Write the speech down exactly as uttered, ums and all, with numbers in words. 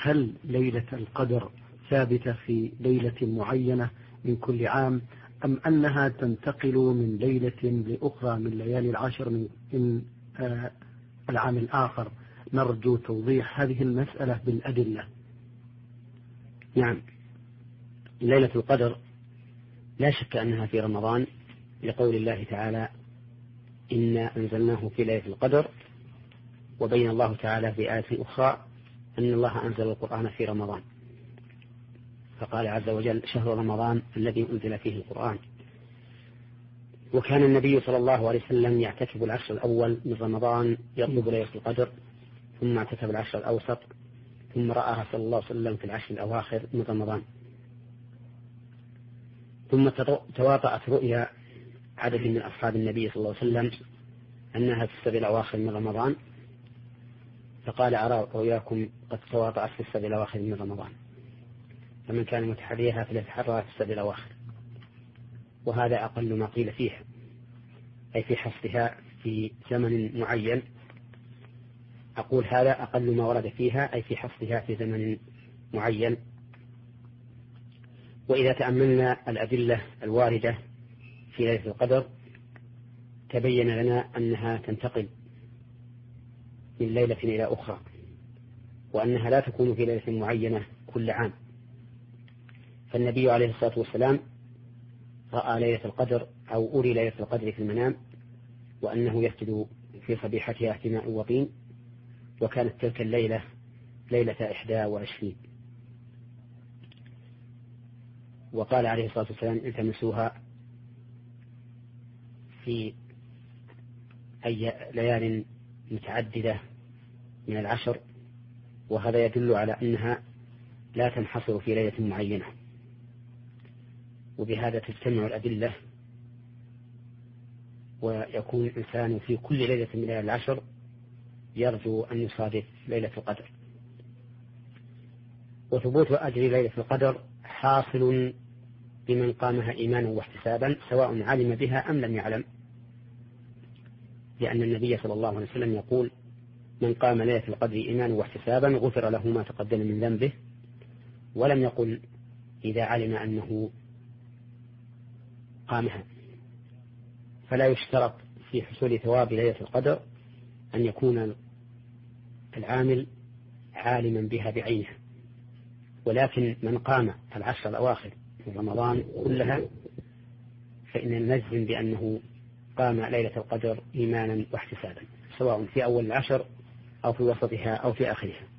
هل ليلة القدر ثابتة في ليلة معينة من كل عام، أم أنها تنتقل من ليلة لأخرى من ليالي العشر من, من آه العام الآخر؟ نرجو توضيح هذه المسألة بالأدلة. نعم، ليلة القدر لا شك أنها في رمضان، لقول الله تعالى إنا أنزلناه في ليلة القدر، وبين الله تعالى في آية أخرى أن الله أنزل القرآن في رمضان، فقال عز وجل شهر رمضان الذي أنزل فيه القرآن. وكان النبي صلى الله عليه وسلم يعتكف العشر الأول من رمضان يطلب ليلة القدر، ثم اعتكف العشر الأوسط، ثم رآها صلى الله عليه وسلم في العشر الأواخر من رمضان. ثم تواطأت رؤيا عدد من أصحاب النبي صلى الله عليه وسلم أنها في السبع الأواخر من رمضان، فقال أرى رؤياكم قد تواطأت في السبع الأواخر من رمضان، فمن كان متحريها فليتحرى في السبع الأواخر. وهذا أقل ما قيل فيها، أي في حصرها في زمن معين. أقول هذا أقل ما ورد فيها، أي في حصرها في زمن معين. وإذا تأملنا الأدلة الواردة في ليلة القدر تبين لنا أنها تنتقل من ليلة إلى أخرى، وأنها لا تكون في ليلة معينة كل عام. فالنبي عليه الصلاة والسلام رأى ليلة القدر أو أري ليلة القدر في المنام، وأنه يسجد في صبيحتها اهتماء وطين، وكانت تلك الليلة ليلة إحدى وعشرين. وقال عليه الصلاة والسلام التمسوها في أي ليال متعددة من العشر، وهذا يدل على أنها لا تنحصر في ليلة معينة. وبهذا تجتمع الأدلة، ويكون الإنسان في كل ليلة من ليالي العشر يرجو أن يصادف ليلة القدر. وثبوت أجر ليلة القدر حاصل بمن قامها إيمانا واحتسابا، سواء علم بها أم لم يعلم، لأن النبي صلى الله عليه وسلم يقول من قام ليلة القدر إيمانا واحتسابا غفر له ما تقدم من ذنبه، ولم يقل إذا علم أنه قامها. فلا يشترط في حصول ثواب ليلة القدر أن يكون العامل عالما بها بعينها، ولكن من قام العشر الأواخر من رمضان كلها فإن نجزم بأنه قام ليلة القدر إيمانا واحتسابا، سواء في أول العشر أو في وسطها أو في آخرها.